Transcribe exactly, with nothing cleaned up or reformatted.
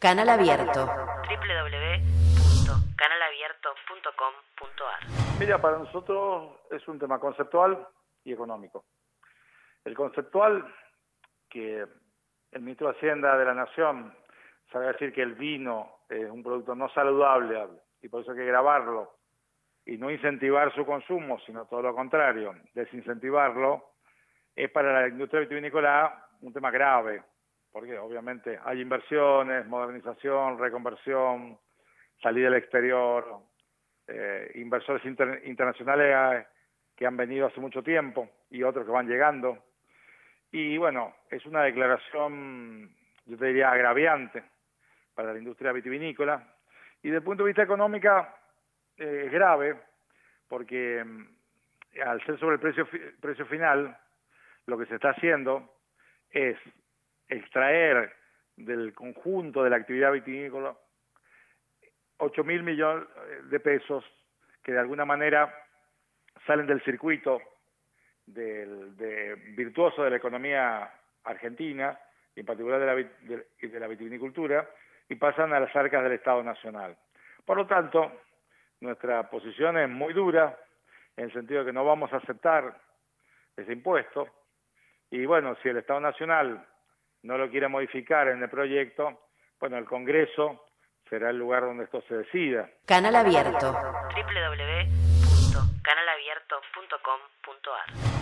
Canal Abierto. doble u doble u doble u punto canal abierto punto com punto a r. Mira, para nosotros es un tema conceptual y económico. El conceptual, que el ministro de Hacienda de la Nación sabe decir que el vino es un producto no saludable y por eso hay que gravarlo y no incentivar su consumo, sino todo lo contrario, desincentivarlo, es para la industria vitivinícola un tema grave, porque obviamente hay inversiones, modernización, reconversión, salida al exterior, eh, inversores inter internacionales que han venido hace mucho tiempo y otros que van llegando. Y bueno, es una declaración, yo te diría, agraviante para la industria vitivinícola. Y desde el punto de vista económico eh, es grave, porque eh, al ser sobre el precio, precio final, lo que se está haciendo es extraer del conjunto de la actividad vitivinícola ocho mil millones de pesos que de alguna manera salen del circuito del, de, virtuoso de la economía argentina, y en particular de la, de, de la vitivinicultura, y pasan a las arcas del Estado Nacional. Por lo tanto, nuestra posición es muy dura, en el sentido de que no vamos a aceptar ese impuesto, y bueno, si el Estado Nacional no lo quiere modificar en el proyecto, bueno, el Congreso será el lugar donde esto se decida. Canal Abierto. doble u doble u doble u punto canal abierto punto com punto a r.